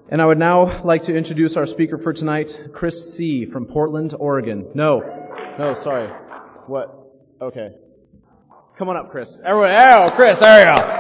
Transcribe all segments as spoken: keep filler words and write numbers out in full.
And I would now like to introduce our speaker for tonight, Chris C. from Portland, Oregon. No. No, sorry. What? Okay. Come on up, Chris. Everyone, oh, Chris, there you go.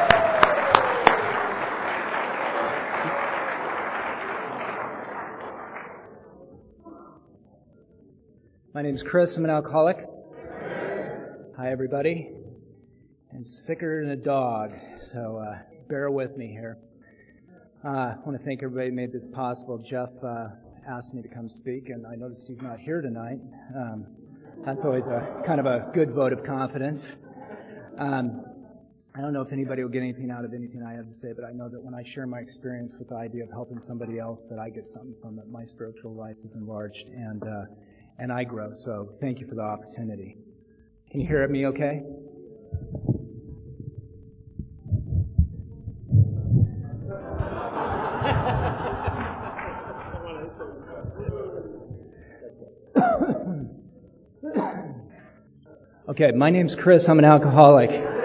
My name's Chris. I'm an alcoholic. Hi, everybody. I'm sicker than a dog, so uh, bear with me here. Uh, I want to thank everybody who made this possible. Jeff uh, asked me to come speak, and I noticed he's not here tonight. Um, that's always a kind of a good vote of confidence. Um, I don't know if anybody will get anything out of anything I have to say, but I know that when I share my experience with the idea of helping somebody else, that I get something from it. My spiritual life is enlarged, and uh, and I grow. So thank you for the opportunity. Can you hear me okay? Okay, my name's Chris. I'm an alcoholic.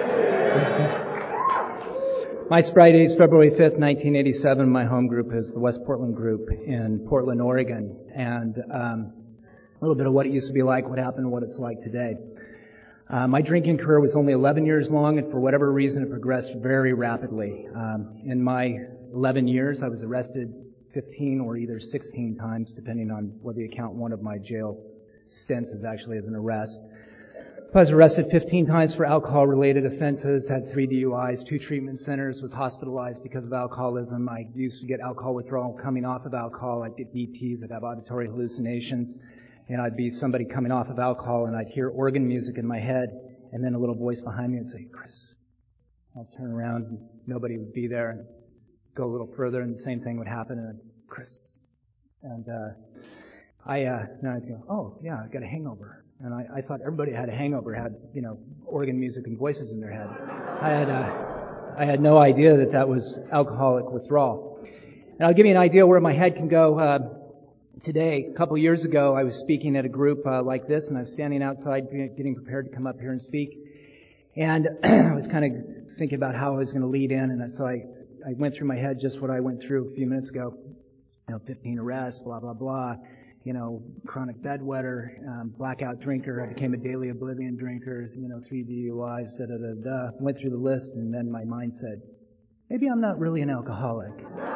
My sobriety date is February fifth, nineteen eighty-seven. My home group is the West Portland Group in Portland, Oregon. And um, a little bit of what it used to be like, what happened, and what it's like today. Uh, my drinking career was only eleven years long, and for whatever reason, it progressed very rapidly. Um, in my eleven years, I was arrested fifteen or either sixteen times, depending on whether you count one of my jail stints as actually as an arrest. I was arrested fifteen times for alcohol-related offenses, had three D U Is, two treatment centers, was hospitalized because of alcoholism. I used to get alcohol withdrawal coming off of alcohol. I'd get D Ts, I'd have auditory hallucinations, and I'd be somebody coming off of alcohol, and I'd hear organ music in my head, and then a little voice behind me would say, "Chris." I'll turn around, and nobody would be there, and go a little further, and the same thing would happen, and I'd, "Chris." And uh, I, uh, then I'd go, "Oh, yeah, I've got a hangover." And I, I thought everybody had a hangover, had, you know, organ music and voices in their head. I had, uh, I had no idea that that was alcoholic withdrawal. And I'll give you an idea where my head can go. Uh, today, a couple years ago, I was speaking at a group uh, like this, and I was standing outside getting prepared to come up here and speak. And I was kind of thinking about how I was going to lead in, and so I, I went through my head just what I went through a few minutes ago. You know, fifteen arrests, blah, blah, blah. You know, chronic bedwetter, um, blackout drinker. I became a daily oblivion drinker, you know, three D U Is, da, da, da, da. Went through the list, and then my mind said, maybe I'm not really an alcoholic.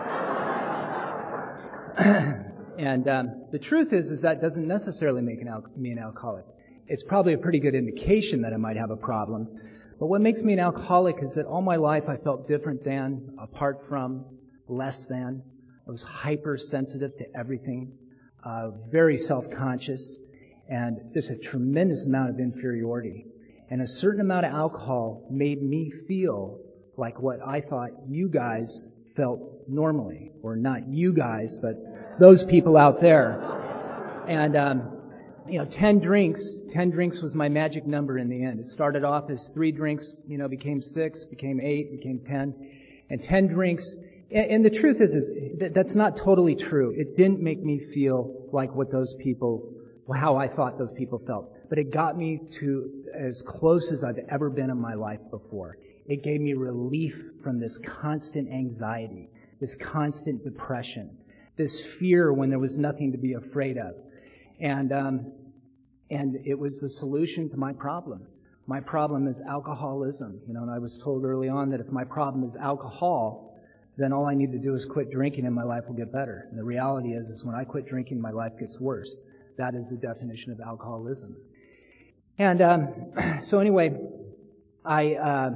And um, the truth is, is that doesn't necessarily make an al- me an alcoholic. It's probably a pretty good indication that I might have a problem. But what makes me an alcoholic is that all my life I felt different than, apart from, less than. I was hypersensitive to everything. Uh, very self-conscious, and just a tremendous amount of inferiority. And a certain amount of alcohol made me feel like what I thought you guys felt normally. Or not you guys, but those people out there. And, um, you know, ten drinks, ten drinks was my magic number in the end. It started off as three drinks, you know, became six, became eight, became ten. And ten drinks. And the truth is, is that that's not totally true. It didn't make me feel like what those people, how I thought those people felt. But it got me to as close as I've ever been in my life before. It gave me relief from this constant anxiety, this constant depression, this fear when there was nothing to be afraid of. And, um, and it was the solution to my problem. My problem is alcoholism. You know, and I was told early on that if my problem is alcohol, then all I need to do is quit drinking and my life will get better. And the reality is, is when I quit drinking, my life gets worse. That is the definition of alcoholism. And um, so anyway, I, uh,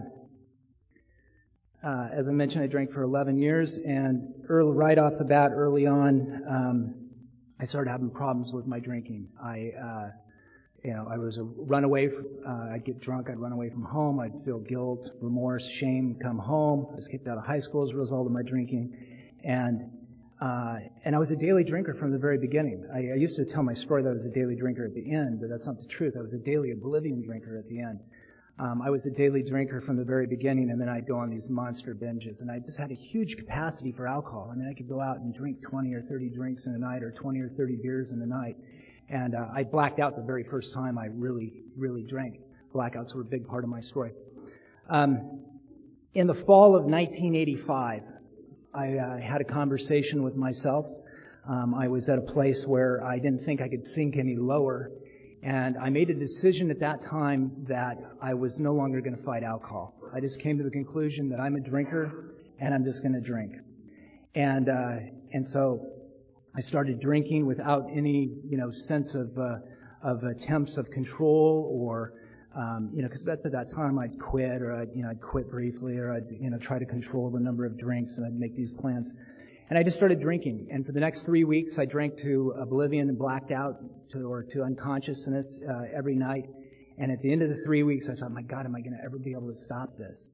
uh, as I mentioned, I drank for eleven years, and early, right off the bat, early on, um, I started having problems with my drinking. I, uh, you know, I was a runaway. Uh, I'd get drunk. I'd run away from home. I'd feel guilt, remorse, shame, come home. I was kicked out of high school as a result of my drinking. And, uh, and I was a daily drinker from the very beginning. I, I used to tell my story that I was a daily drinker at the end, but that's not the truth. I was a daily oblivion drinker at the end. Um, I was a daily drinker from the very beginning, and then I'd go on these monster binges. And I just had a huge capacity for alcohol. I mean, I could go out and drink twenty or thirty drinks in a night, or twenty or thirty beers in a night. And uh, I blacked out the very first time I really, really drank. Blackouts were a big part of my story. Um, in the fall of nineteen eighty-five, I uh, had a conversation with myself. Um, I was at a place where I didn't think I could sink any lower, and I made a decision at that time that I was no longer going to fight alcohol. I just came to the conclusion that I'm a drinker, and I'm just going to drink. And uh, and so I started drinking without any, you know, sense of uh, of attempts of control or, um, you know, because at that time I'd quit or I'd, you know, I'd quit briefly or I'd, you know, try to control the number of drinks and I'd make these plans. And I just started drinking. And for the next three weeks, I drank to oblivion and blacked out to, or to unconsciousness uh, every night. And at the end of the three weeks, I thought, my God, am I going to ever be able to stop this?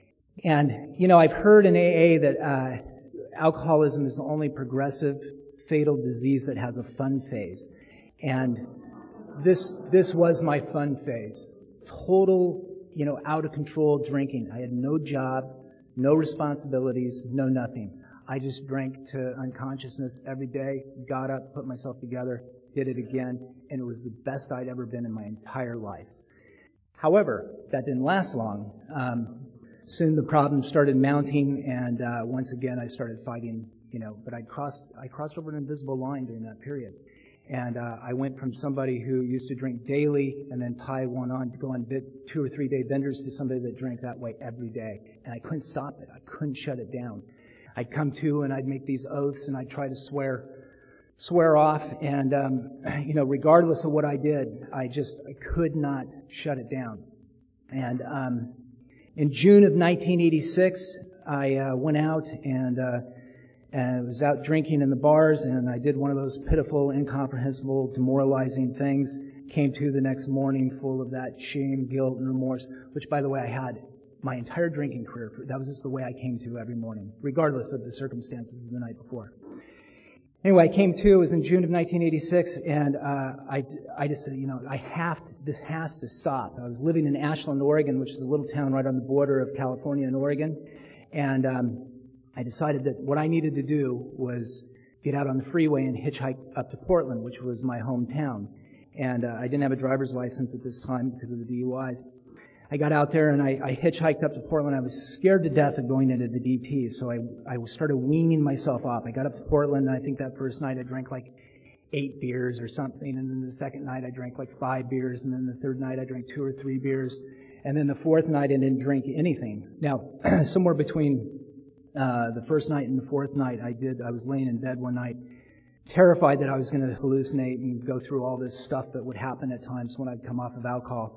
And, you know, I've heard in A A that uh, alcoholism is the only progressive, fatal disease that has a fun phase. And this this was my fun phase. Total, you know, out of control drinking. I had no job, no responsibilities, no nothing. I just drank to unconsciousness every day, got up, put myself together, did it again, and it was the best I'd ever been in my entire life. However, that didn't last long. Um, soon the problem started mounting, and uh, once again I started fighting, you know, but I crossed I crossed over an invisible line during that period. And uh, I went from somebody who used to drink daily and then tie one on to go on bit, two or three day benders to somebody that drank that way every day. And I couldn't stop it. I couldn't shut it down. I'd come to and I'd make these oaths and I'd try to swear, swear off. And, um, you know, regardless of what I did, I just, I could not shut it down. And, um, in June of nineteen eighty-six, I, uh, went out and, uh, and I was out drinking in the bars and I did one of those pitiful, incomprehensible, demoralizing things. Came to the next morning full of that shame, guilt, and remorse, which by the way I had my entire drinking career. That was just the way I came to every morning, regardless of the circumstances of the night before. Anyway, I came to, it was in June of nineteen eighty-six, and uh, I, I just said, you know, I have to, this has to stop. I was living in Ashland, Oregon, which is a little town right on the border of California and Oregon, and um, I decided that what I needed to do was get out on the freeway and hitchhike up to Portland, which was my hometown. And uh, I didn't have a driver's license at this time because of the D U Is. I got out there and I, I hitchhiked up to Portland. I was scared to death of going into the D T, so I, I started weaning myself off. I got up to Portland, and I think that first night I drank like eight beers or something, and then the second night I drank like five beers, and then the third night I drank two or three beers, and then the fourth night I didn't drink anything. Now, somewhere between uh the first night and the fourth night, I did, I was laying in bed one night, terrified that I was going to hallucinate and go through all this stuff that would happen at times when I'd come off of alcohol.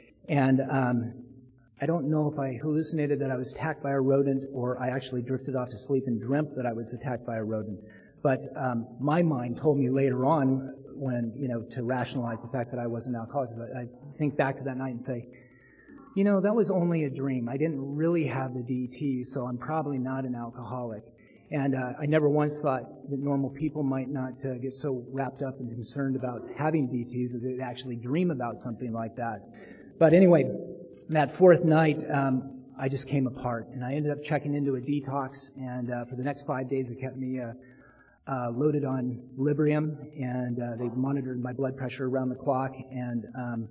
And um, I don't know if I hallucinated that I was attacked by a rodent or I actually drifted off to sleep and dreamt that I was attacked by a rodent. But um, my mind told me later on, when, you know, to rationalize the fact that I was an alcoholic, I, I think back to that night and say, you know, that was only a dream. I didn't really have the D T, so I'm probably not an alcoholic. And uh, I never once thought that normal people might not uh, get so wrapped up and concerned about having D Ts that they'd actually dream about something like that. But anyway, that fourth night, um, I just came apart, and I ended up checking into a detox, and uh, for the next five days, it kept me uh, uh, loaded on Librium, and uh, they monitored my blood pressure around the clock, and um,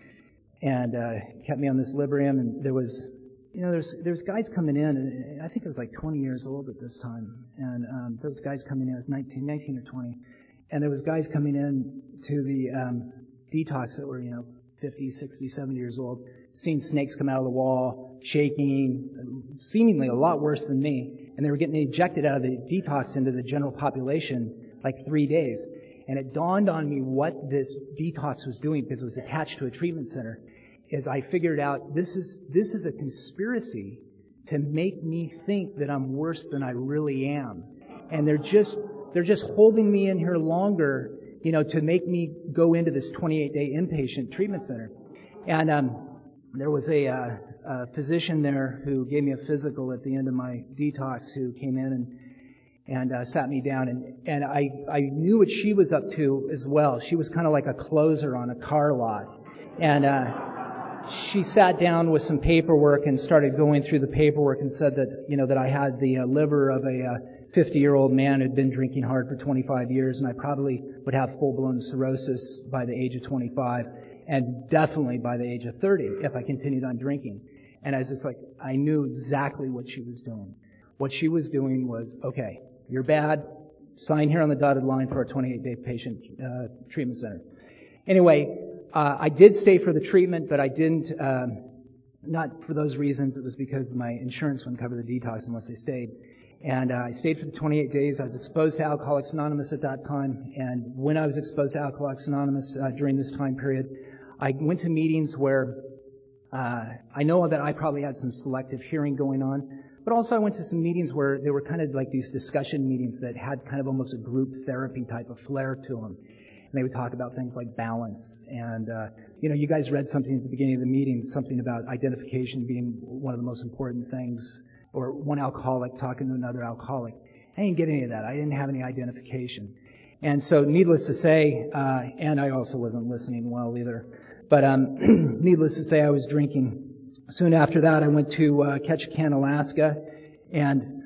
and uh, kept me on this Librium, and there was, you know, there's there's guys coming in, and I think I was like twenty years old at this time, and um, there was guys coming in, I was nineteen, nineteen or twenty, and there was guys coming in to the um, detox that were, you know, fifty, sixty, seventy years old, seeing snakes come out of the wall, shaking, seemingly a lot worse than me, and they were getting ejected out of the detox into the general population like three days. And it dawned on me what this detox was doing, because it was attached to a treatment center, is I figured out this is this is a conspiracy to make me think that I'm worse than I really am. And they're just they're just holding me in here longer, you know, to make me go into this twenty-eight day inpatient treatment center. And um, there was a, uh, a physician there who gave me a physical at the end of my detox, who came in and and uh, sat me down, and and I I knew what she was up to as well. She was kind of like a closer on a car lot, and uh, she sat down with some paperwork and started going through the paperwork and said that, you know, that I had the uh, liver of a uh, fifty-year-old man who'd been drinking hard for twenty-five years, and I probably would have full-blown cirrhosis by the age of twenty-five, and definitely by the age of thirty if I continued on drinking. And I was just like, I knew exactly what she was doing. What she was doing was, okay, you're bad, sign here on the dotted line for our twenty-eight day patient uh, treatment center. Anyway, uh, I did stay for the treatment, but I didn't, um, not for those reasons. It was because my insurance wouldn't cover the detox unless I stayed. And uh, I stayed for the twenty-eight days. I was exposed to Alcoholics Anonymous at that time. And when I was exposed to Alcoholics Anonymous uh, during this time period, I went to meetings where uh, I know that I probably had some selective hearing going on, but also I went to some meetings where they were kind of like these discussion meetings that had kind of almost a group therapy type of flair to them. And they would talk about things like balance. And, uh, you know, you guys read something at the beginning of the meeting, something about identification being one of the most important things, or one alcoholic talking to another alcoholic. I didn't get any of that. I didn't have any identification. And so needless to say, uh, and I also wasn't listening well either, but um, needless to say, I was drinking. Soon after that, I went to uh, Ketchikan, Alaska, and,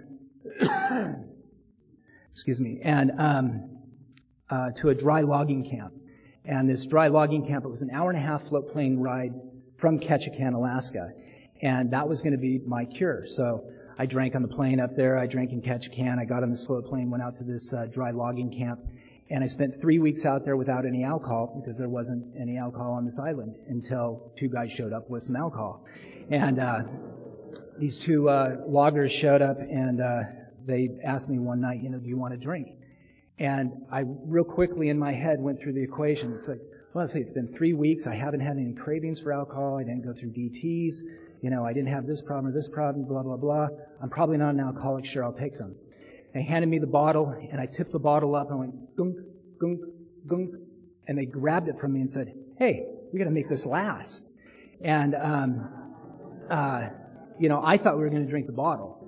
excuse me, and um, uh, to a dry logging camp. And this dry logging camp, it was an hour and a half float plane ride from Ketchikan, Alaska. And that was going to be my cure. So I drank on the plane up there. I drank in Ketchikan. I got on this float plane, went out to this uh, dry logging camp. And I spent three weeks out there without any alcohol because there wasn't any alcohol on this island until two guys showed up with some alcohol. And uh, these two uh, loggers showed up and uh, they asked me one night, you know, do you want to drink? And I real quickly in my head went through the equation. It's like, well, let's see, it's been three weeks. I haven't had any cravings for alcohol. I didn't go through D Ts. You know, I didn't have this problem or this problem, blah, blah, blah. I'm probably not an alcoholic. Sure, I'll take some. They handed me the bottle, and I tipped the bottle up and went gunk, gunk, gunk. And they grabbed it from me and said, hey, we got to make this last. And, um, uh, you know, I thought we were going to drink the bottle.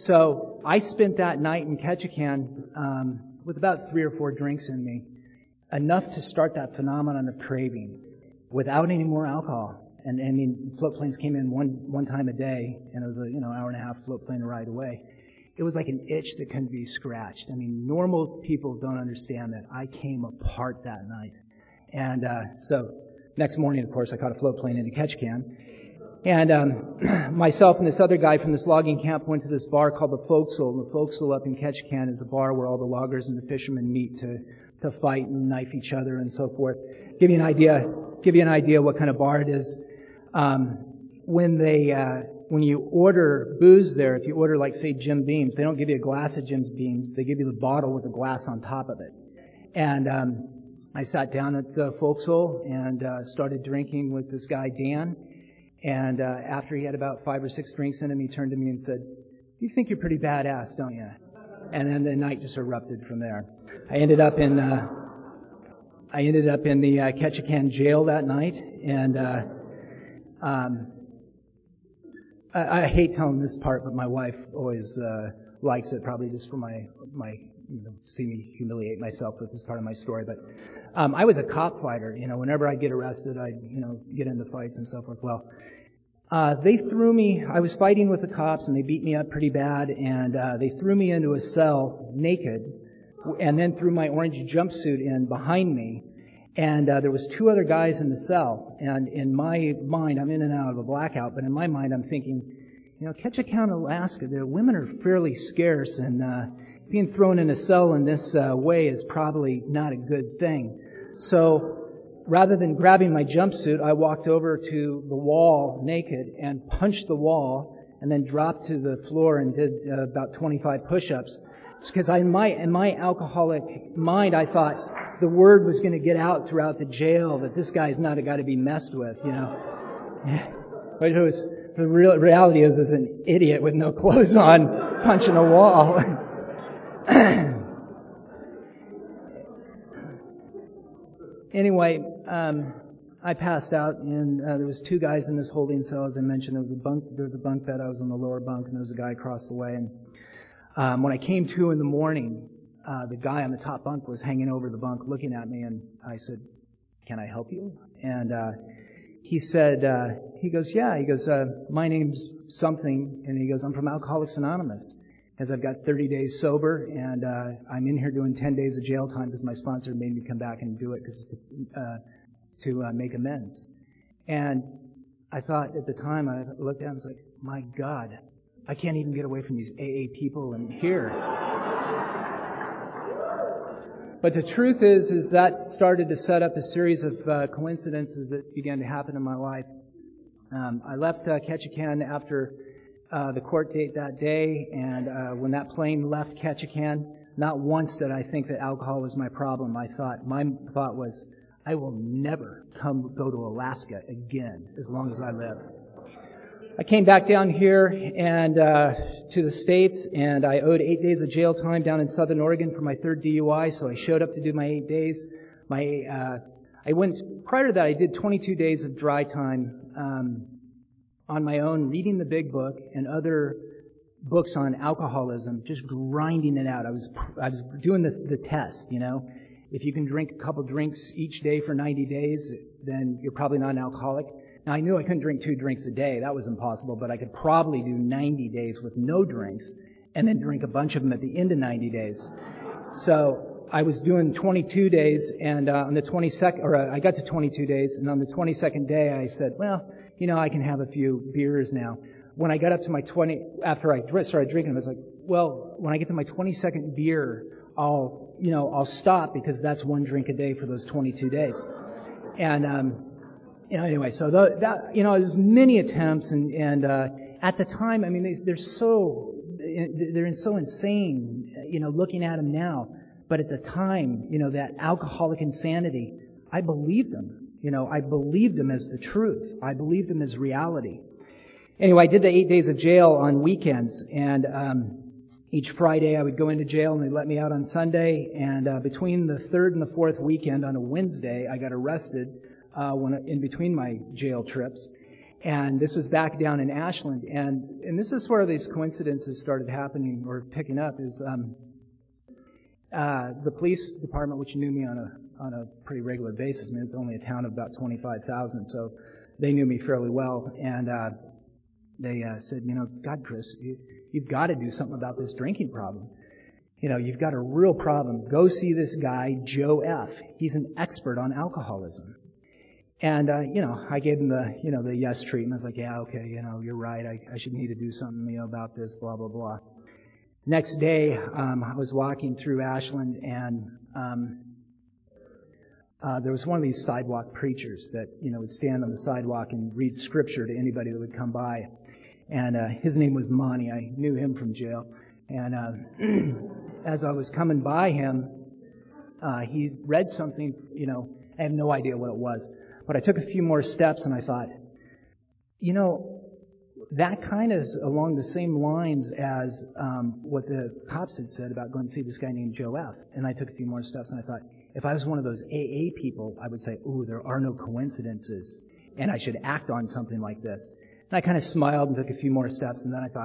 So I spent that night in Ketchikan um, with about three or four drinks in me, enough to start that phenomenon of craving without any more alcohol. And I mean, float planes came in one one time a day, and it was a you know hour and a half float plane ride away. It was like an itch that couldn't be scratched. I mean, normal people don't understand that. I came apart that night, and uh, so next morning, of course, I caught a float plane into Ketchikan, and um, myself and this other guy from this logging camp went to this bar called the Forecastle. And the Forecastle up in Ketchikan is a bar where all the loggers and the fishermen meet to to fight and knife each other and so forth. Give you an idea. Give you an idea what kind of bar it is. Um, when they, uh, when you order booze there, if you order like say Jim Beam's, they don't give you a glass of Jim Beam's. They give you the bottle with a glass on top of it. And um, I sat down at the Forecastle and uh, started drinking with this guy Dan. And uh, after he had about five or six drinks in him, he turned to me and said, "You think you're pretty badass, don't you?" And then the night just erupted from there. I ended up in, uh, I ended up in the uh, Ketchikan jail that night, and. Uh, Um, I, I hate telling this part, but my wife always uh, likes it, probably just for my my you know, see me humiliate myself with this part of my story. But um, I was a cop fighter. You know, whenever I'd get arrested, I'd you know get into fights and so forth. Well, uh, they threw me. I was fighting with the cops, and they beat me up pretty bad. And uh, they threw me into a cell naked, and then threw my orange jumpsuit in behind me. And uh, there was two other guys in the cell, and in my mind, I'm in and out of a blackout, but in my mind, I'm thinking, you know, Ketchikan, Alaska, the women are fairly scarce, and uh, being thrown in a cell in this uh, way is probably not a good thing. So rather than grabbing my jumpsuit, I walked over to the wall naked and punched the wall, and then dropped to the floor and did uh, about twenty-five push-ups. Because I, in my in my alcoholic mind, I thought the word was going to get out throughout the jail that this guy's not a guy to be messed with, you know. But it was, the real reality is, is an idiot with no clothes on punching a wall. Anyway, um, I passed out, and uh, there was two guys in this holding cell, as I mentioned. There was a bunk, there was a bunk bed. I was on the lower bunk, and there was a guy across the way. And um, when I came to in the morning, Uh, the guy on the top bunk was hanging over the bunk looking at me, and I said, "Can I help you?" And uh, he said, uh, he goes, "Yeah." He goes, uh, "My name's something," and he goes, "I'm from Alcoholics Anonymous, as I've got thirty days sober, and uh, I'm in here doing ten days of jail time because my sponsor made me come back and do it because uh, to uh, make amends." And I thought at the time, I looked at him and was like, "My God, I can't even get away from these A A people in here. But the truth is, is that started to set up a series of uh, coincidences that began to happen in my life. Um, I left uh, Ketchikan after uh, the court date that day, and uh, when that plane left Ketchikan, not once did I think that alcohol was my problem. I thought, my thought was, I will never come go to Alaska again as long as I live. I came back down here and uh to the States, and I owed eight days of jail time down in Southern Oregon for my third D U I, so I showed up to do my eight days. My uh I went, prior to that, I did twenty-two days of dry time um on my own, reading the Big Book and other books on alcoholism, just grinding it out. I was I was doing the, the test, you know. If you can drink a couple drinks each day for ninety days, then you're probably not an alcoholic. Now, I knew I couldn't drink two drinks a day. That was impossible, but I could probably do ninety days with no drinks and then drink a bunch of them at the end of ninety days. So I was doing twenty-two days, and uh, on the twenty-second, or uh, I got to twenty-two days, and on the twenty-second day, I said, well, you know, I can have a few beers now. When I got up to my twenty, after I started drinking, I was like, well, when I get to my twenty-second beer, I'll, you know, I'll stop, because that's one drink a day for those twenty-two days. And, um, you know, anyway, so the, that, you know, there's many attempts, and, and, uh, at the time, I mean, they, they're so, they're so insane, you know, looking at them now. But at the time, you know, that alcoholic insanity, I believed them. You know, I believed them as the truth. I believed them as reality. Anyway, I did the eight days of jail on weekends, and, um, each Friday I would go into jail and they'd let me out on Sunday, and, uh, between the third and the fourth weekend on a Wednesday, I got arrested Uh, when in between my jail trips, and this was back down in Ashland, and and this is where these coincidences started happening or picking up. Is um, uh, the police department, which knew me on a on a pretty regular basis. I mean, it's only a town of about twenty-five thousand, so they knew me fairly well, and uh, they uh, said, you know, God, Chris, you, you've got to do something about this drinking problem. You know, you've got a real problem. Go see this guy, Joe F. He's an expert on alcoholism. And, uh, you know, I gave him the, you know, the yes treatment. I was like, yeah, okay, you know, you're right. I, I should need to do something, you know, about this, blah, blah, blah. Next day, um, I was walking through Ashland, and, um, uh, there was one of these sidewalk preachers that, you know, would stand on the sidewalk and read scripture to anybody that would come by. And, uh, his name was Monty. I knew him from jail. And, uh, as I was coming by him, uh, he read something, you know, I have no idea what it was. But I took a few more steps, and I thought, you know, that kind of is along the same lines as um, what the cops had said about going to see this guy named Joe F. And I took a few more steps, and I thought, if I was one of those A A people, I would say, ooh, there are no coincidences, and I should act on something like this. And I kind of smiled and took a few more steps, and then I thought,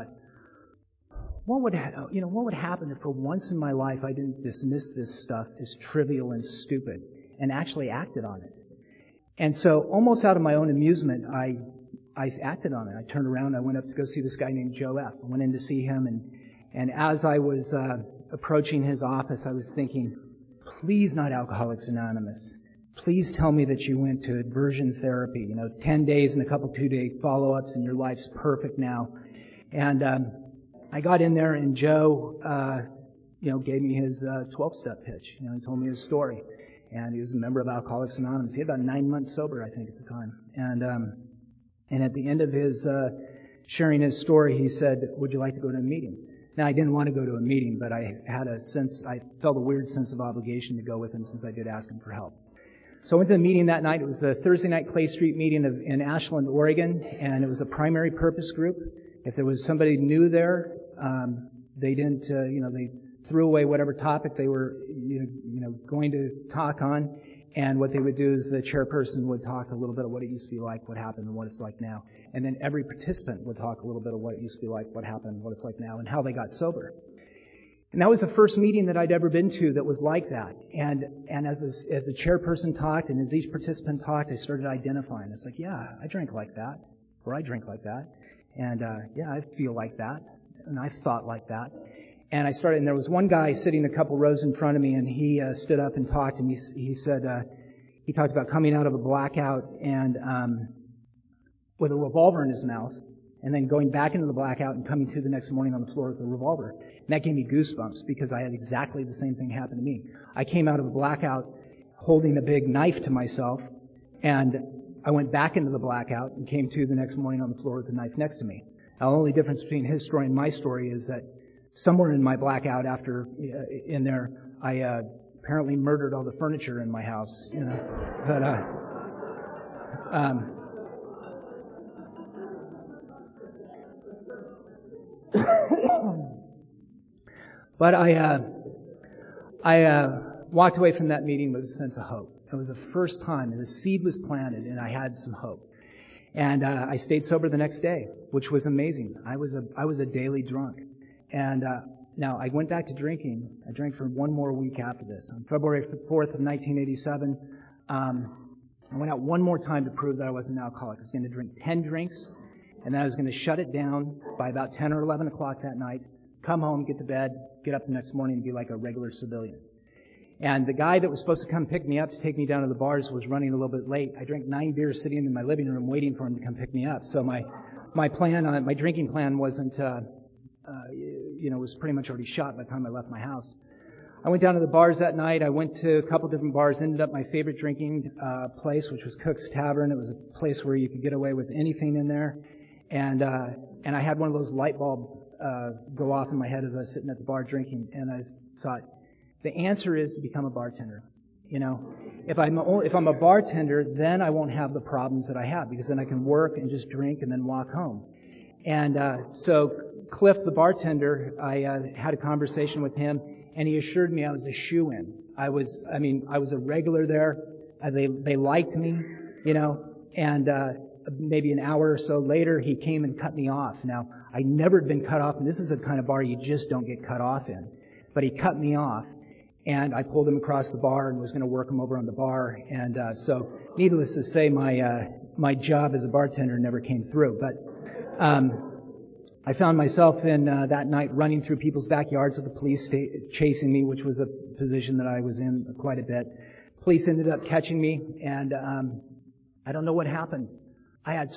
what would ha- you know, what would happen if for once in my life I didn't dismiss this stuff as trivial and stupid and actually acted on it? And so, almost out of my own amusement, I I acted on it. I turned around, I went up to go see this guy named Joe F. I went in to see him, and and as I was uh, approaching his office, I was thinking, please not Alcoholics Anonymous. Please tell me that you went to aversion therapy, you know, ten days and a couple two-day follow-ups, and your life's perfect now. And um, I got in there, and Joe, uh, you know, gave me his uh, twelve-step pitch. You know, he told me his story. And he was a member of Alcoholics Anonymous. He had about nine months sober, I think, at the time. And um, and at the end of his uh, sharing his story, he said, would you like to go to a meeting? Now, I didn't want to go to a meeting, but I had a sense, I felt a weird sense of obligation to go with him since I did ask him for help. So I went to the meeting that night. It was the Thursday night Clay Street meeting of, in Ashland, Oregon, and it was a primary purpose group. If there was somebody new there, um, they didn't, uh, you know, they threw away whatever topic they were, you know, you know, going to talk on, and what they would do is the chairperson would talk a little bit of what it used to be like, what happened, and what it's like now. And then every participant would talk a little bit of what it used to be like, what happened, what it's like now, and how they got sober. And that was the first meeting that I'd ever been to that was like that. And and as this, as the chairperson talked, and as each participant talked, I started identifying. It's like, yeah, I drink like that, or I drink like that, and uh, yeah, I feel like that, and I thought like that. And I started, and there was one guy sitting a couple rows in front of me, and he uh, stood up and talked, and he he said, uh, he talked about coming out of a blackout and um, with a revolver in his mouth, and then going back into the blackout and coming to the next morning on the floor with a revolver. And that gave me goosebumps because I had exactly the same thing happen to me. I came out of the blackout holding a big knife to myself, and I went back into the blackout and came to the next morning on the floor with the knife next to me. Now, the only difference between his story and my story is that somewhere in my blackout after, uh, in there, I uh, apparently murdered all the furniture in my house, you know. But, uh, um, but I, uh, I, uh, walked away from that meeting with a sense of hope. It was the first time the seed was planted and I had some hope. And, uh, I stayed sober the next day, which was amazing. I was a, I was a daily drunk. And, uh, now I went back to drinking. I drank for one more week after this. On February fourth of nineteen eighty-seven, um, I went out one more time to prove that I wasn't an alcoholic. I was going to drink ten drinks, and then I was going to shut it down by about ten or eleven o'clock that night, come home, get to bed, get up the next morning and be like a regular civilian. And the guy that was supposed to come pick me up to take me down to the bars was running a little bit late. I drank nine beers sitting in my living room waiting for him to come pick me up. So my, my plan, uh, my drinking plan wasn't, uh, uh, you know, was pretty much already shot by the time I left my house. I went down to the bars that night. I went to a couple different bars, ended up my favorite drinking, uh, place, which was Cook's Tavern. It was a place where you could get away with anything in there. And, uh, and I had one of those light bulb, uh, go off in my head as I was sitting at the bar drinking. And I thought, the answer is to become a bartender. You know, if I'm a, if I'm a bartender, then I won't have the problems that I have because then I can work and just drink and then walk home. And uh, so Cliff, the bartender, I uh, had a conversation with him, and he assured me I was a shoo-in. I was, I mean, I was a regular there. Uh, they they liked me, you know. And uh, maybe an hour or so later, he came and cut me off. Now, I never had been cut off, and this is a kind of bar you just don't get cut off in. But he cut me off. And I pulled him across the bar and was going to work him over on the bar. And uh, so, needless to say, my uh, my job as a bartender never came through. But um, I found myself in uh, that night running through people's backyards with the police sta- chasing me, which was a position that I was in quite a bit. Police ended up catching me, and um, I don't know what happened. I had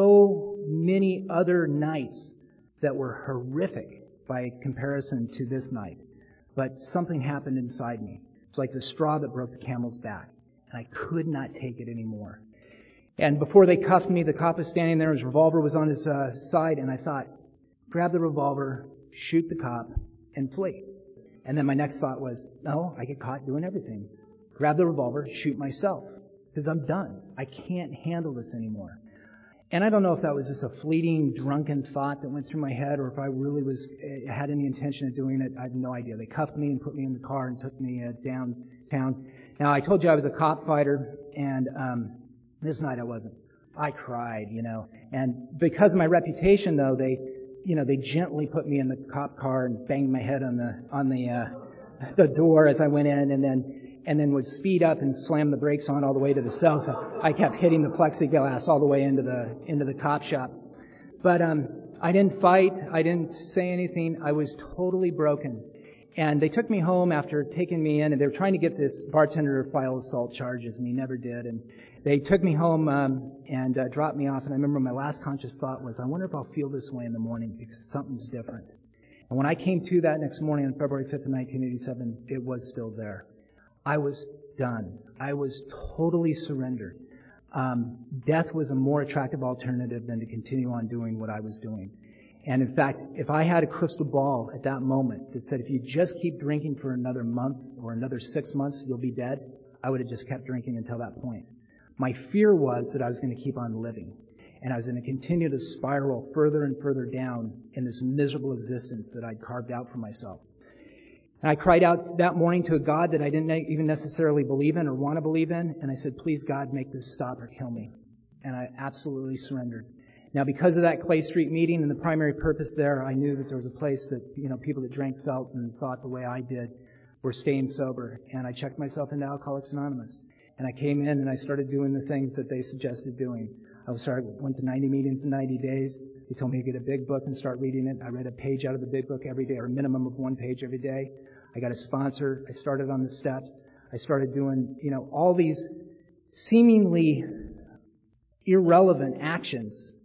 so many other nights that were horrific by comparison to this night. But something happened inside me. It's like the straw that broke the camel's back. And I could not take it anymore. And before they cuffed me, the cop was standing there. His revolver was on his uh, side. And I thought, grab the revolver, shoot the cop, and flee. And then my next thought was, no, I get caught doing everything. Grab the revolver, shoot myself. Because I'm done. I can't handle this anymore. And I don't know if that was just a fleeting, drunken thought that went through my head or if I really was had any intention of doing it. I have no idea. They cuffed me and put me in the car and took me uh, downtown. Now, I told you I was a cop fighter, and um this night I wasn't. I cried, you know. And because of my reputation, though, they, you know, they gently put me in the cop car and banged my head on the on the uh, the door as I went in, and then. and then would speed up and slam the brakes on all the way to the cell. So I kept hitting the plexiglass all the way into the into the cop shop. But um I didn't fight. I didn't say anything. I was totally broken. And they took me home after taking me in, and they were trying to get this bartender to file assault charges, and he never did. And they took me home um, and uh, dropped me off. And I remember my last conscious thought was, I wonder if I'll feel this way in the morning because something's different. And when I came to that next morning on February fifth of nineteen eighty-seven, it was still there. I was done. I was totally surrendered. Um, death was a more attractive alternative than to continue on doing what I was doing. And in fact, if I had a crystal ball at that moment that said, if you just keep drinking for another month or another six months, you'll be dead, I would have just kept drinking until that point. My fear was that I was going to keep on living. And I was going to continue to spiral further and further down in this miserable existence that I'd carved out for myself. And I cried out that morning to a God that I didn't even necessarily believe in or want to believe in. And I said, please, God, make this stop or kill me. And I absolutely surrendered. Now, because of that Clay Street meeting and the primary purpose there, I knew that there was a place that, you know, people that drank, felt, and thought the way I did were staying sober. And I checked myself into Alcoholics Anonymous. And I came in and I started doing the things that they suggested doing. I started, went to ninety meetings in ninety days. They told me to get a big book and start reading it. I read a page out of the big book every day, or a minimum of one page every day. I got a sponsor. I started on the steps. I started doing, you know, all these seemingly irrelevant actions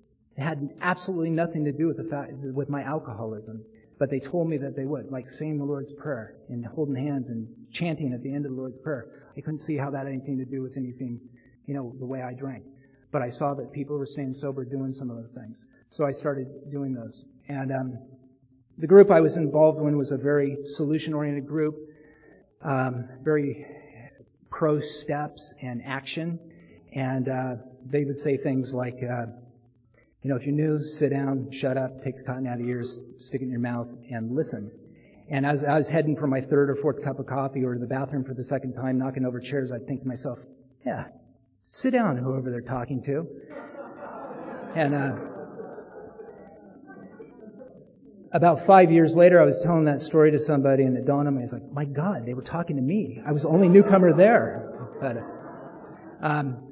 It had absolutely nothing to do with the fact, with my alcoholism. But they told me that they would, like saying the Lord's Prayer and holding hands and chanting at the end of the Lord's Prayer. I couldn't see how that had anything to do with anything, you know, the way I drank. But I saw that people were staying sober doing some of those things. So I started doing those. And um, the group I was involved in was a very solution-oriented group, um, very pro-steps and action. And uh, they would say things like, uh, you know, if you're new, sit down, shut up, take the cotton out of your ears, stick it in your mouth, and listen. And as I was heading for my third or fourth cup of coffee or to the bathroom for the second time, knocking over chairs, I'd think to myself, yeah, sit down, whoever they're talking to. And uh, about five years later, I was telling that story to somebody, and it dawned on me, I was like, my God, they were talking to me. I was the only newcomer there. But, um,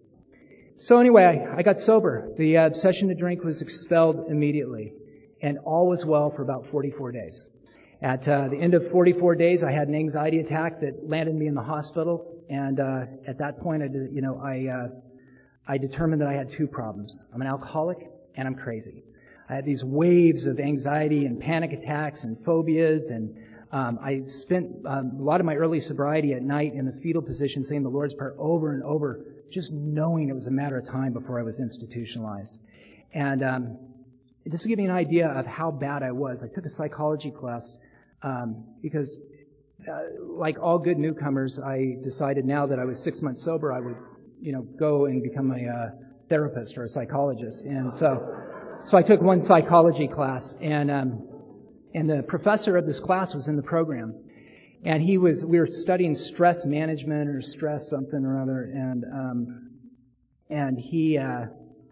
So anyway, I, I got sober. The uh, obsession to drink was expelled immediately, and all was well for about forty-four days. At uh, the end of forty-four days, I had an anxiety attack that landed me in the hospital, and uh, at that point, I did, you know, I uh, I determined that I had two problems. I'm an alcoholic, and I'm crazy. I had these waves of anxiety and panic attacks and phobias, and um, I spent um, a lot of my early sobriety at night in the fetal position, saying the Lord's Prayer over and over, just knowing it was a matter of time before I was institutionalized. And um, just to give you an idea of how bad I was, I took a psychology class um, because, uh, like all good newcomers, I decided now that I was six months sober, I would, you know, go and become a uh, therapist or a psychologist. And so, so I took one psychology class, and um, and the professor of this class was in the program. And he was, we were studying stress management or stress something or other, and um, and he uh,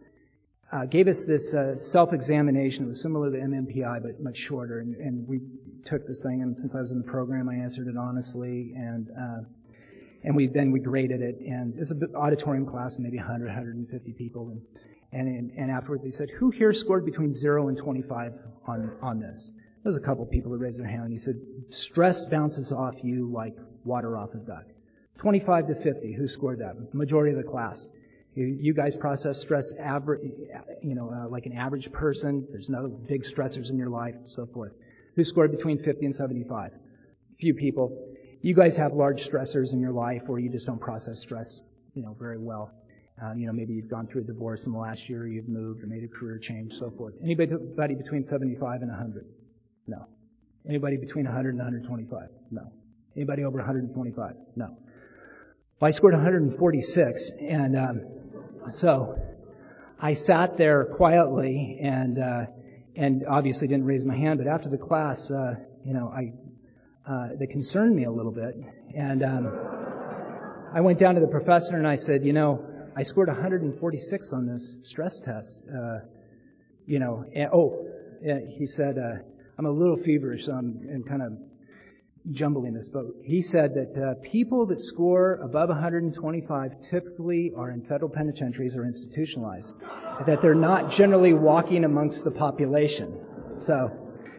uh, gave us this uh, self-examination. It was similar to M M P I, but much shorter. And, and we took this thing, and since I was in the program, I answered it honestly, and uh, and we then we graded it. And it was an auditorium class, maybe one hundred, one hundred fifty people. And, and and afterwards, he said, "Who here scored between zero and twenty-five on on this?" There was a couple of people that raised their hand. He said, stress bounces off you like water off a duck. twenty-five to fifty, who scored that? Majority of the class. You, you guys process stress average, you know, uh, like an average person. There's no big stressors in your life, so forth. Who scored between fifty and seventy-five? Few people. You guys have large stressors in your life, or you just don't process stress, you know, very well. Uh, you know, maybe you've gone through a divorce in the last year, you've moved, or made a career change, so forth. Anybody between seventy-five and one hundred? No. Anybody between one hundred and one hundred twenty-five? No. Anybody over one hundred twenty-five? No. Well, I scored one hundred forty-six, and um, so I sat there quietly and uh, and obviously didn't raise my hand. But after the class, uh, you know, I uh, that concerned me a little bit, and um, I went down to the professor and I said, you know, I scored one hundred forty-six on this stress test. Uh, you know, and, oh, he said. Uh, I'm a little feverish, so I'm, I'm kind of jumbling this, but he said that uh, people that score above one hundred twenty-five typically are in federal penitentiaries or institutionalized, that they're not generally walking amongst the population. So,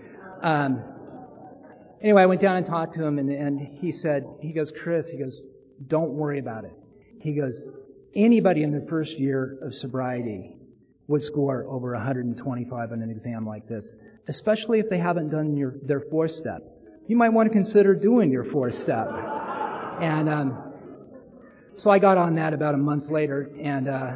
um, anyway, I went down and talked to him, and, and he said, he goes, Chris, he goes, don't worry about it. He goes, anybody in their first year of sobriety would score over one hundred twenty-five on an exam like this, especially if they haven't done your, their fourth step. You might want to consider doing your fourth step. And um, so I got on that about a month later, and uh,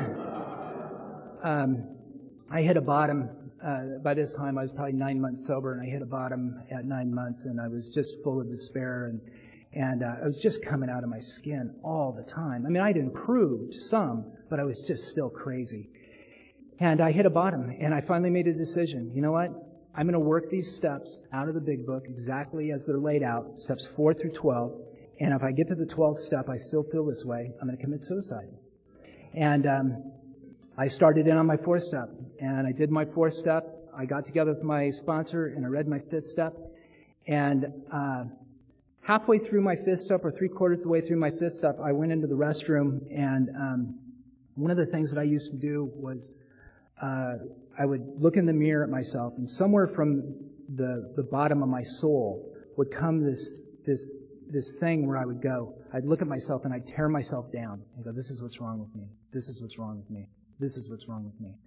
um, I hit a bottom. Uh, by this time, I was probably nine months sober, and I hit a bottom at nine months, and I was just full of despair, and and uh, I was just coming out of my skin all the time. I mean, I'd improved some, but I was just still crazy. And I hit a bottom, and I finally made a decision. You know what? I'm going to work these steps out of the big book exactly as they're laid out, steps four through twelve. And if I get to the twelfth step, I still feel this way, I'm going to commit suicide. And um, I started in on my fourth step, and I did my fourth step. I got together with my sponsor, and I read my fifth step. And uh, halfway through my fifth step, or three quarters of the way through my fifth step, I went into the restroom, and um, one of the things that I used to do was Uh, I would look in the mirror at myself, and somewhere from the the bottom of my soul would come this this this thing where I would go. I'd look at myself and I'd tear myself down and go, "This is what's wrong with me. This is what's wrong with me. This is what's wrong with me."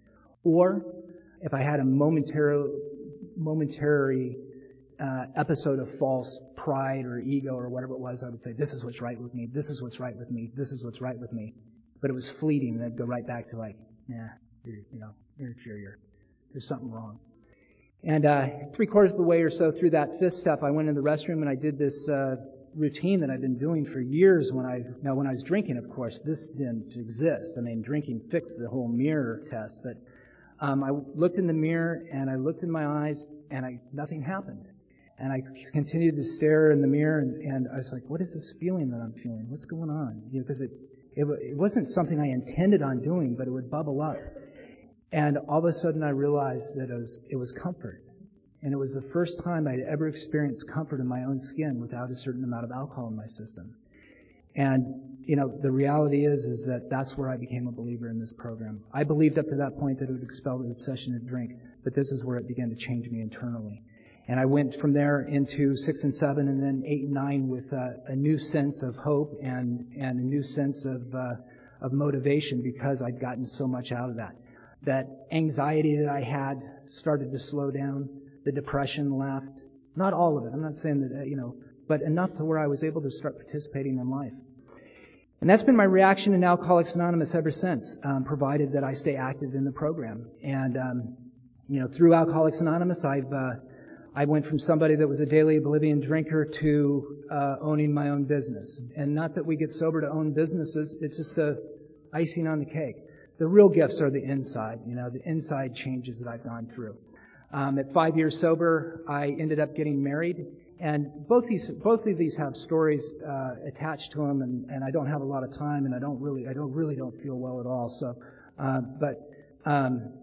Or if I had a momentary, momentary uh, episode of false pride or ego or whatever it was, I would say, this is what's right with me, this is what's right with me, this is what's right with me. But it was fleeting, and I'd go right back to like, yeah, you're, you know, you're inferior. There's something wrong. And uh, three quarters of the way or so through that fifth step, I went in the restroom and I did this uh, routine that I've been doing for years when I, now when I was drinking, of course, this didn't exist. I mean, drinking fixed the whole mirror test, but um, I looked in the mirror and I looked in my eyes and I, nothing happened. And I continued to stare in the mirror and, and I was like, what is this feeling that I'm feeling? What's going on? You know, because it, it, it wasn't something I intended on doing, but it would bubble up. And all of a sudden I realized that it was, it was comfort. And it was the first time I'd ever experienced comfort in my own skin without a certain amount of alcohol in my system. And, you know, the reality is, is that that's where I became a believer in this program. I believed up to that point that it would expel the obsession to drink, but this is where it began to change me internally. And I went from there into six and seven and then eight and nine with uh, a new sense of hope and, and a new sense of, uh, of motivation because I'd gotten so much out of that. That anxiety that I had started to slow down. The depression left. Not all of it. I'm not saying that, you know, but enough to where I was able to start participating in life. And that's been my reaction in Alcoholics Anonymous ever since, um, provided that I stay active in the program. And, um, you know, through Alcoholics Anonymous, I've, uh, I went from somebody that was a daily oblivion drinker to, uh, owning my own business. And not that we get sober to own businesses, it's just a icing on the cake. The real gifts are the inside, you know, the inside changes that I've gone through. Um, at five years sober, I ended up getting married, and both these both of these have stories uh, attached to them, and, and I don't have a lot of time, and I don't really I don't really don't feel well at all. So, uh, but um,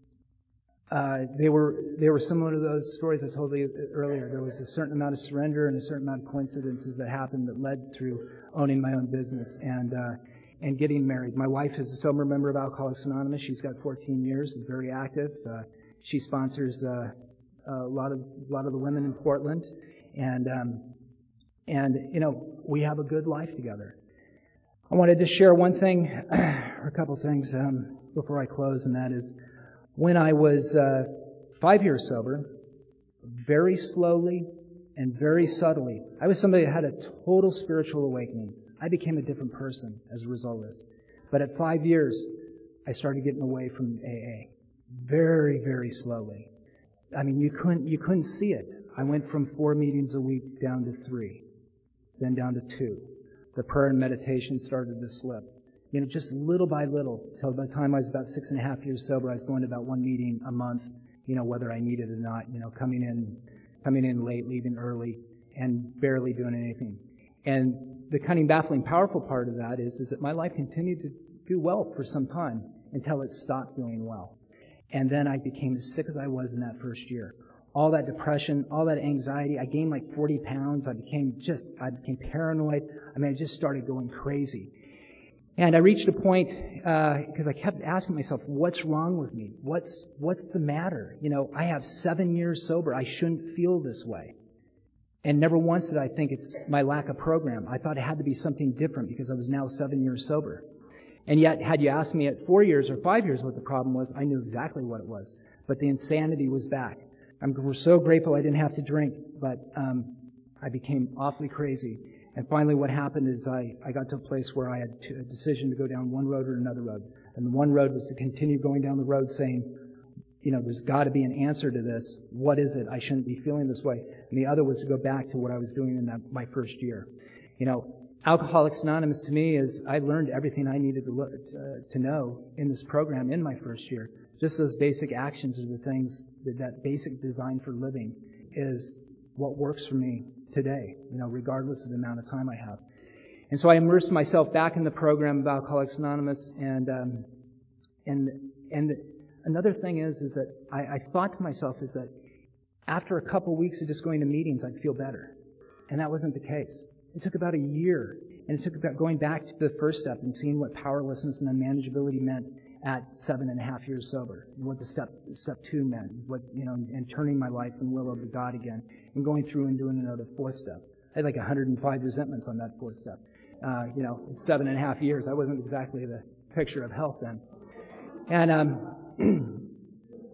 uh, they were they were similar to those stories I told you earlier. There was a certain amount of surrender and a certain amount of coincidences that happened that led through owning my own business and. Uh, And getting married. My wife is a sober member of Alcoholics Anonymous. She's got fourteen years. Is very active. Uh, she sponsors uh, a lot of a lot of the women in Portland, and um, and you know we have a good life together. I wanted to share one thing, or a couple things um, before I close, and that is when I was uh, five years sober, very slowly and very subtly, I was somebody that had a total spiritual awakening. I became a different person as a result of this. But at five years, I started getting away from A A. Very, very slowly. I mean, you couldn't, you couldn't see it. I went from four meetings a week down to three, then down to two. The prayer and meditation started to slip. You know, just little by little, till by the time I was about six and a half years sober, I was going to about one meeting a month, you know, whether I needed it or not, you know, coming in, coming in late, leaving early, and barely doing anything. And the cunning, baffling, powerful part of that is, is that my life continued to do well for some time until it stopped doing well. And then I became as sick as I was in that first year. All that depression, all that anxiety, I gained like forty pounds. I became just, I became paranoid. I mean, I just started going crazy. And I reached a point, because uh, I kept asking myself, what's wrong with me? What's, what's the matter? You know, I have seven years sober. I shouldn't feel this way. And never once did I think it's my lack of program. I thought it had to be something different because I was now seven years sober. And yet, had you asked me at four years or five years what the problem was, I knew exactly what it was. But the insanity was back. I'm we're so grateful I didn't have to drink, but um, I became awfully crazy. And finally what happened is I, I got to a place where I had to, a decision to go down one road or another road. And the one road was to continue going down the road saying, you know, there's got to be an answer to this. What is it? I shouldn't be feeling this way. And the other was to go back to what I was doing in that, my first year. You know, Alcoholics Anonymous to me is I learned everything I needed to, look, to, to know in this program in my first year. Just those basic actions are the things, that, that basic design for living is what works for me today, you know, regardless of the amount of time I have. And so I immersed myself back in the program of Alcoholics Anonymous, and um, and and another thing is is that I, I thought to myself is that after a couple weeks of just going to meetings, I'd feel better, and that wasn't the case. It took about a year, and it took about going back to the first step and seeing what powerlessness and unmanageability meant at seven and a half years sober, and what the step step two meant, what you know, and turning my life from will over to God again, and going through and doing another fourth step. I had like one hundred five resentments on that fourth step. Uh, you know, in seven and a half years, I wasn't exactly the picture of health then. And um,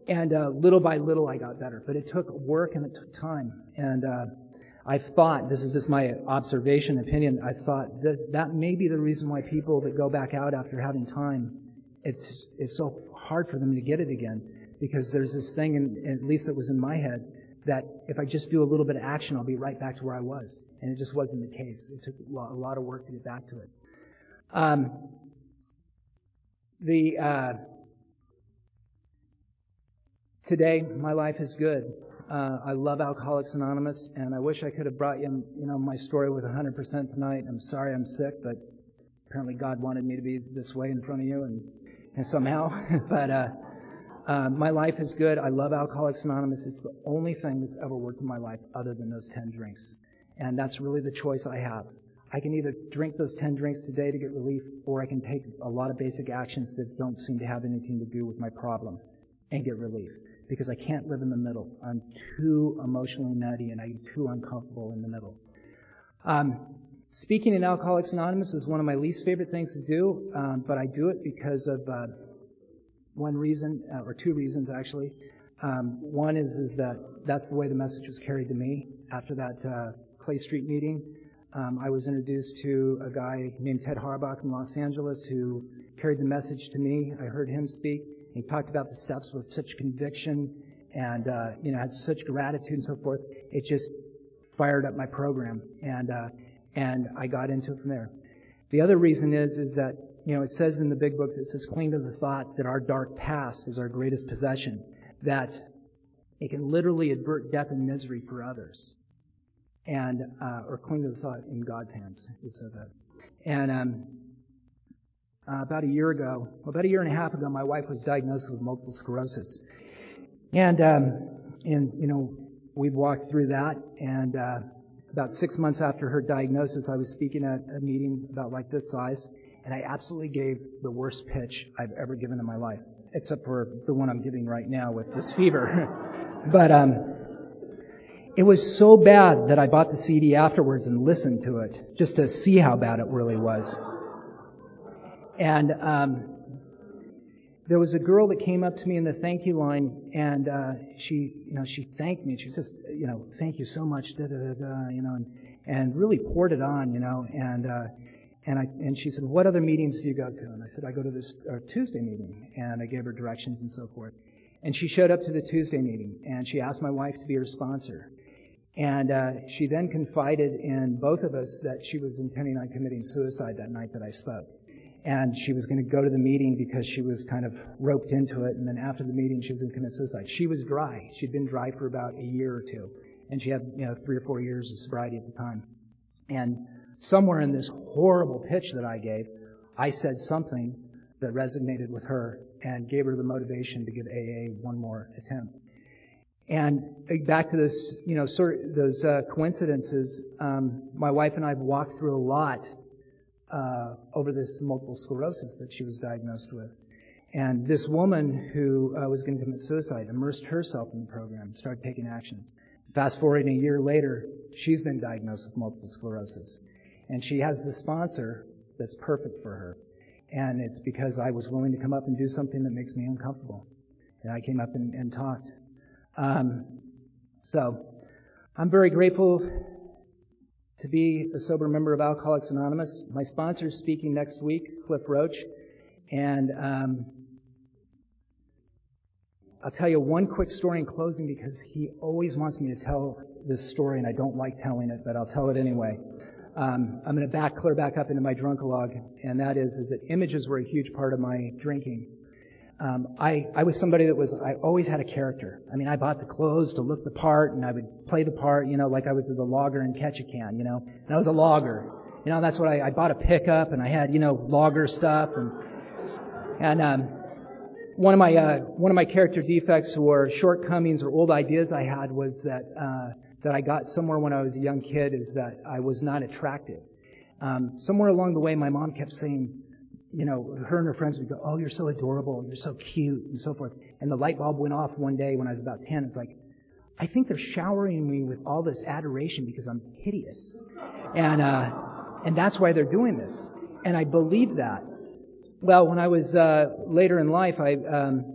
And uh, little by little, I got better. But it took work and it took time. And uh, I thought, this is just my observation, opinion, I thought that that may be the reason why people that go back out after having time, it's it's so hard for them to get it again. Because there's this thing, in, at least that was in my head, that if I just do a little bit of action, I'll be right back to where I was. And it just wasn't the case. It took a lot, a lot of work to get back to it. Um, the uh, today, my life is good. Uh, I love Alcoholics Anonymous, and I wish I could have brought you, you know, my story with one hundred percent tonight. I'm sorry I'm sick, but apparently God wanted me to be this way in front of you, and, and somehow. but uh, uh, my life is good. I love Alcoholics Anonymous. It's the only thing that's ever worked in my life other than those ten drinks, and that's really the choice I have. I can either drink those ten drinks today to get relief, or I can take a lot of basic actions that don't seem to have anything to do with my problem and get relief. Because I can't live in the middle. I'm too emotionally nutty and I'm too uncomfortable in the middle. Um, speaking in Alcoholics Anonymous is one of my least favorite things to do, um, but I do it because of uh, one reason, uh, or two reasons actually. Um, one is is that that's the way the message was carried to me. After that uh, Clay Street meeting, um, I was introduced to a guy named Ted Harbach in Los Angeles who carried the message to me. I heard him speak. He talked about the steps with such conviction and, uh, you know, had such gratitude and so forth. It just fired up my program, and uh, and I got into it from there. The other reason is is that, you know, it says in the big book, it says, cling to the thought that our dark past is our greatest possession, that it can literally avert death and misery for others, and uh, or cling to the thought in God's hands. It says that. And um, Uh, about a year ago, well, about a year and a half ago, my wife was diagnosed with multiple sclerosis. And, um, and you know, we've walked through that. And uh, about six months after her diagnosis, I was speaking at a meeting about like this size, and I absolutely gave the worst pitch I've ever given in my life, except for the one I'm giving right now with this fever. But um, it was so bad that I bought the C D afterwards and listened to it, just to see how bad it really was. And um, there was a girl that came up to me in the thank you line, and uh, she, you know, she thanked me. She says, you know, thank you so much, da da da da, you know, and, and really poured it on, you know. And uh, and I and she said, what other meetings do you go to? And I said, I go to this uh, Tuesday meeting, and I gave her directions and so forth. And she showed up to the Tuesday meeting, and she asked my wife to be her sponsor. And uh, she then confided in both of us that she was intending on committing suicide that night that I spoke. And she was going to go to the meeting because she was kind of roped into it. And then after the meeting, she was going to commit suicide. She was dry. She'd been dry for about a year or two. And she had, you know, three or four years of sobriety at the time. And somewhere in this horrible pitch that I gave, I said something that resonated with her and gave her the motivation to give A A one more attempt. And back to this, you know, sort of those uh, coincidences, um, my wife and I have walked through a lot Uh, over this multiple sclerosis that she was diagnosed with. And this woman who uh, was going to commit suicide immersed herself in the program and started taking actions. Fast forward a year later, she's been diagnosed with multiple sclerosis. And she has the sponsor that's perfect for her. And it's because I was willing to come up and do something that makes me uncomfortable. And I came up and, and talked. Um, so, I'm very grateful to be a sober member of Alcoholics Anonymous. My sponsor is speaking next week, Cliff Roach, and um, I'll tell you one quick story in closing because he always wants me to tell this story, and I don't like telling it, but I'll tell it anyway. Um, I'm going to back clear back up into my drunkalog, and that is, is that images were a huge part of my drinking. Um, I, I was somebody that was, I always had a character. I mean, I bought the clothes to look the part, and I would play the part, you know, like I was the logger in Ketchikan, you know, and I was a logger. You know, that's what I, I bought a pickup, and I had, you know, logger stuff, and, and, um, one of my, uh, one of my character defects or shortcomings or old ideas I had was that, uh, that I got somewhere when I was a young kid is that I was not attractive. Um, somewhere along the way, my mom kept saying, you know, her and her friends would go, oh, you're so adorable, you're so cute, and so forth. And the light bulb went off one day when I was about ten. It's like, I think they're showering me with all this adoration because I'm hideous. And, uh, and that's why they're doing this. And I believed that. Well, when I was, uh, later in life, I, um,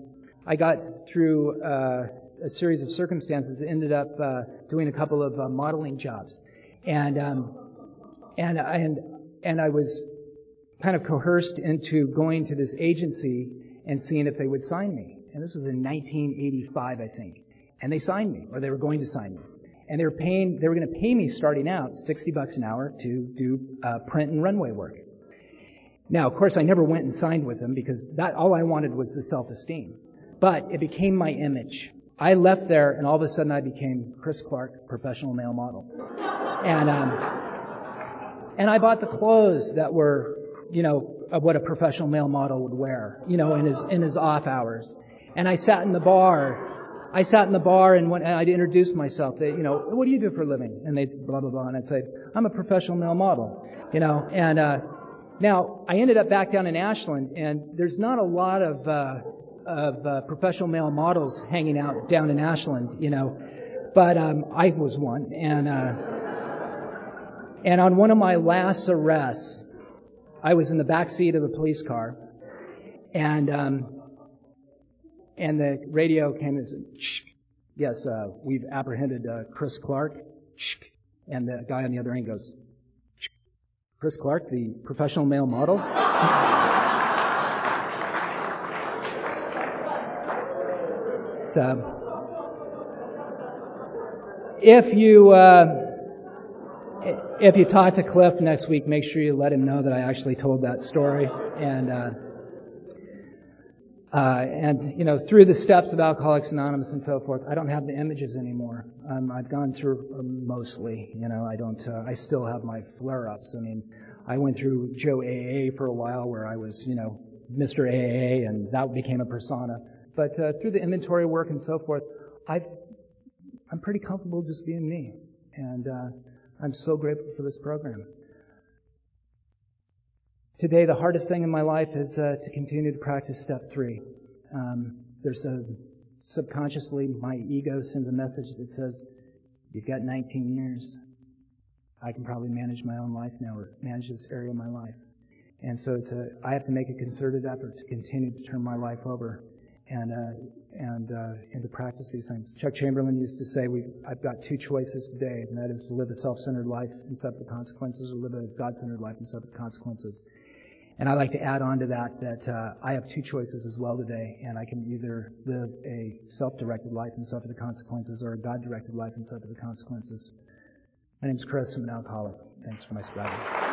I got through uh, a series of circumstances that ended up uh, doing a couple of uh, modeling jobs, and um, and and and I was kind of coerced into going to this agency and seeing if they would sign me. And this was in nineteen eighty-five, I think. And they signed me, or they were going to sign me. And they were paying, they were going to pay me starting out sixty bucks an hour to do uh, print and runway work. Now, of course, I never went and signed with them because that all I wanted was the self-esteem. But it became my image. I left there, and all of a sudden I became Chris Clark, professional male model. And um, and I bought the clothes that were, you know, of what a professional male model would wear, you know, in his in his off hours. And I sat in the bar. I sat in the bar and, when, and I'd introduce myself. They, you know, what do you do for a living? And they'd blah blah blah, and I'd say, I'm a professional male model, you know. And uh, now I ended up back down in Ashland, and there's not a lot of uh, of uh, professional male models hanging out down in Ashland, you know. But um, I was one, and uh, and on one of my last arrests, I was in the back seat of the police car, and um, and the radio came and said, Shh. Yes, uh, we've apprehended uh, Chris Clark. Shh. And the guy on the other end goes, Shh. Chris Clark, the professional male model? So, if you uh, if you talk to Cliff next week, make sure you let him know that I actually told that story. And uh, uh, and you know, through the steps of Alcoholics Anonymous and so forth, I don't have the images anymore. Um, I've gone through um, mostly. You know, I don't. Uh, I still have my flare-ups. I mean, I went through Joe A A for a while, where I was, you know, Mister A A, and that became a persona. But uh, through the inventory work and so forth, I've, I'm pretty comfortable just being me. And uh, I'm so grateful for this program. Today, the hardest thing in my life is uh, to continue to practice step three. Um, there's a, subconsciously, my ego sends a message that says, you've got nineteen years. I can probably manage my own life now, or manage this area of my life. And so it's a, I have to make a concerted effort to continue to turn my life over and uh, and uh, and to practice these things. Chuck Chamberlain used to say, "We I've got two choices today, and that is to live a self-centered life and suffer the consequences, or live a God-centered life and suffer the consequences." And I like to add on to that that uh, I have two choices as well today, and I can either live a self-directed life and suffer the consequences, or a God-directed life and suffer the consequences. My name's Chris. I'm an alcoholic. Thanks for my sobriety.